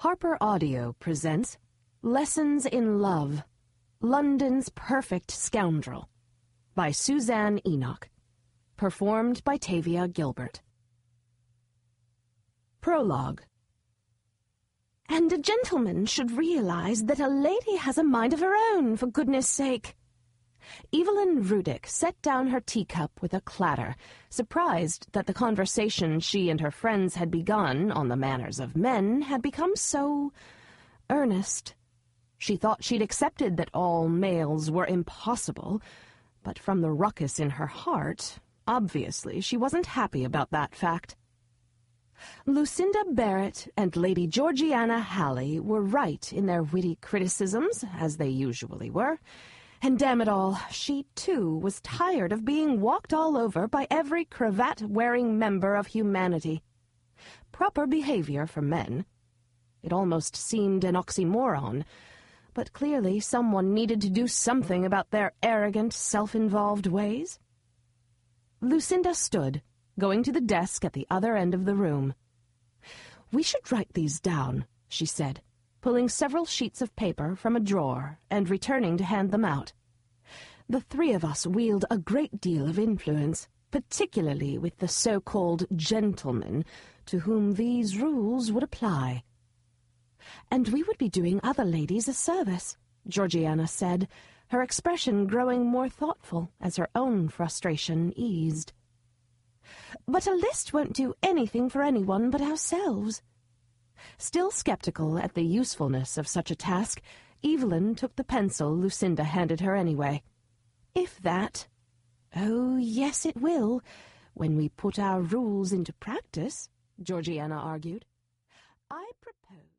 Harper Audio presents Lessons in Love, London's Perfect Scoundrel, by Suzanne Enoch, performed by Tavia Gilbert. Prologue. And a gentleman should realize that a lady has a mind of her own, for goodness sake. Evelyn Rudick set down her teacup with a clatter, surprised that the conversation she and her friends had begun on the manners of men had become so earnest. She thought she'd accepted that all males were impossible, but from the ruckus in her heart, obviously she wasn't happy about that fact. Lucinda Barrett and Lady Georgiana Halley were right in their witty criticisms, as they usually were, and damn it all, she too was tired of being walked all over by every cravat-wearing member of humanity. Proper behavior for men. It almost seemed an oxymoron, but clearly someone needed to do something about their arrogant, self-involved ways. Lucinda stood, going to the desk at the other end of the room. "We should write these down," she said, pulling several sheets of paper from a drawer and returning to hand them out. "The three of us wield a great deal of influence, particularly with the so-called gentlemen to whom these rules would apply." "And we would be doing other ladies a service," Georgiana said, her expression growing more thoughtful as her own frustration eased. "But a list won't do anything for anyone but ourselves." Still skeptical at the usefulness of such a task, Evelyn took the pencil Lucinda handed her anyway. "If that—" "Oh, yes, it will, when we put our rules into practice," Georgiana argued. "I propose..."